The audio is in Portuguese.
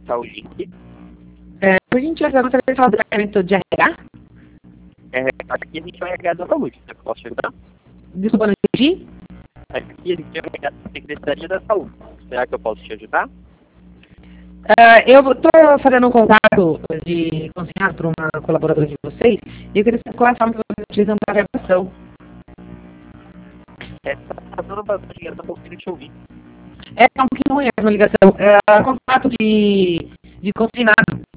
passar o link. Por gentileza, você vai falar do departamento de RH? Aqui a gente vai RH da saúde. Eu posso te ajudar? Desculpa, não entendi. Aqui a gente vai RH da Secretaria da Saúde. Será que eu posso te ajudar? Eu estou fazendo um contato de consignado para uma colaboradora de vocês e eu queria saber qual é a forma que vocês utilizam para gravação. Tá dando bastante ligação, não consigo te ouvir. Tá um pouquinho ruim essa ligação. Contato de consignado